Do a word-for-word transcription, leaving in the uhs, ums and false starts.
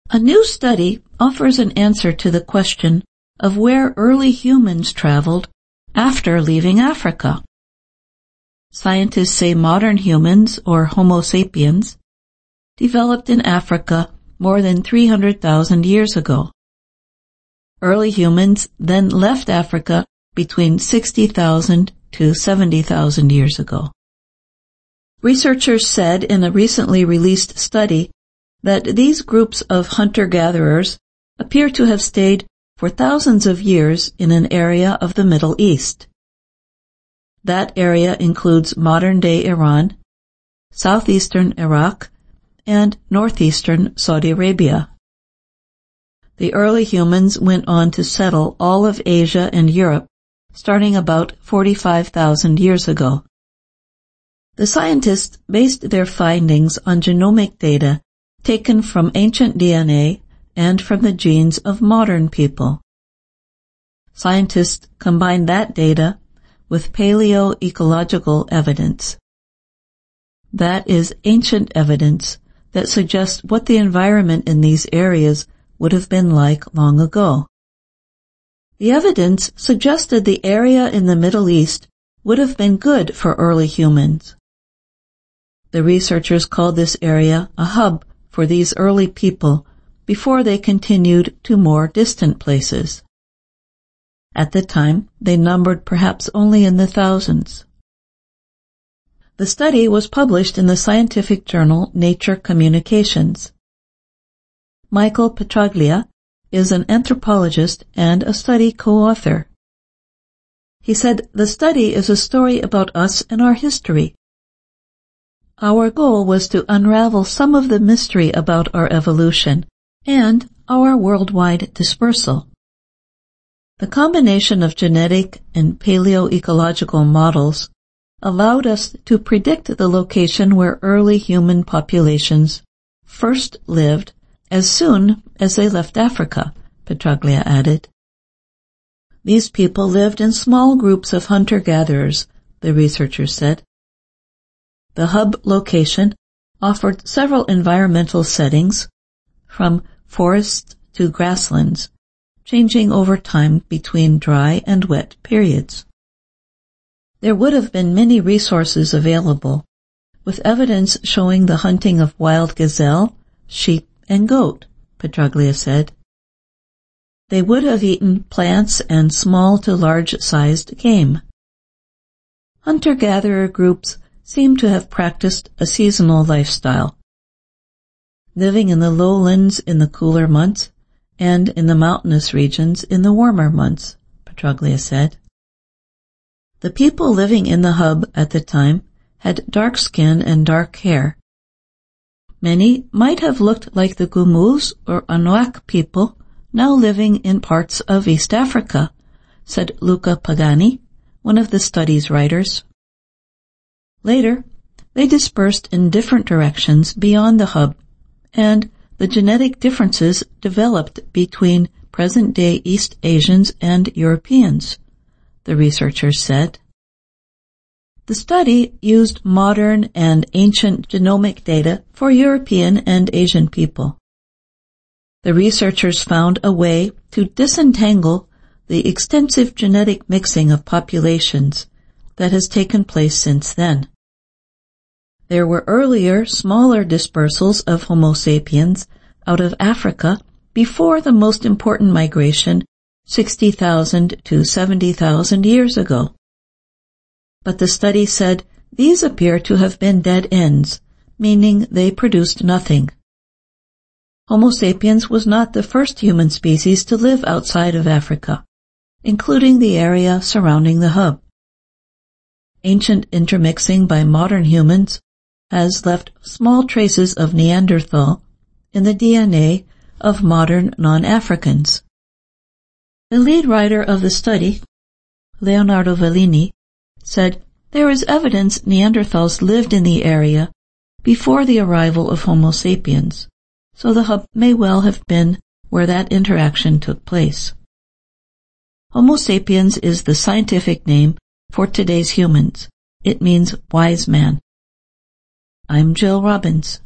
A new study offers an answer to the question of where early humans traveled after leaving Africa. Scientists say modern humans, or Homo sapiens, developed in Africa more than three hundred thousand years ago. Early humans then left Africa between sixty thousand to seventy thousand years ago. Researchers said in a recently released study that these groups of hunter-gatherers appear to have stayed for thousands of years in an area of the Middle East. That area includes modern-day Iran, southeastern Iraq, and northeastern Saudi Arabia. The early humans went on to settle all of Asia and Europe starting about forty-five thousand years ago. The scientists based their findings on genomic data taken from ancient D N A and from the genes of modern people. Scientists combined that data with paleoecological evidence. That is ancient evidence that suggests what the environment in these areas would have been like long ago. The evidence suggested the area in the Middle East would have been good for early humans. The researchers called this area a hub for these early people before they continued to more distant places. At the time, they numbered perhaps only in the thousands. The study was published in the scientific journal Nature Communications. Michael Petraglia is an anthropologist and a study co-author. He said, "The study is a story about us and our history. Our goal was to unravel some of the mystery about our evolution and our worldwide dispersal. The combination of genetic and paleoecological models allowed us to predict the location where early human populations first lived as soon as they left Africa," Petraglia added. These people lived in small groups of hunter-gatherers, the researchers said. The hub location offered several environmental settings, from forests to grasslands, changing over time between dry and wet periods. There would have been many resources available, with evidence showing the hunting of wild gazelle, sheep, and goat, Petraglia said. They would have eaten plants and small to large-sized game. Hunter-gatherer groups seem to have practiced a seasonal lifestyle, living in the lowlands in the cooler months and in the mountainous regions in the warmer months, Petraglia said. The people living in the hub at the time had dark skin and dark hair. Many might have looked like the Gumuz or Anuak people now living in parts of East Africa, said Luca Pagani, one of the study's writers. Later, they dispersed in different directions beyond the hub, and the genetic differences developed between present-day East Asians and Europeans, the researchers said. The study used modern and ancient genomic data for European and Asian people. The researchers found a way to disentangle the extensive genetic mixing of populations that has taken place since then. There were earlier, smaller dispersals of Homo sapiens out of Africa before the most important migration sixty thousand to seventy thousand years ago. But the study said these appear to have been dead ends, meaning they produced nothing. Homo sapiens was not the first human species to live outside of Africa, including the area surrounding the hub. Ancient intermixing by modern humans has left small traces of Neanderthal in the D N A of modern non-Africans. The lead writer of the study, Leonardo Vellini, said there is evidence Neanderthals lived in the area before the arrival of Homo sapiens, so the hub may well have been where that interaction took place. Homo sapiens is the scientific name for today's humans. It means wise man. I'm Jill Robbins.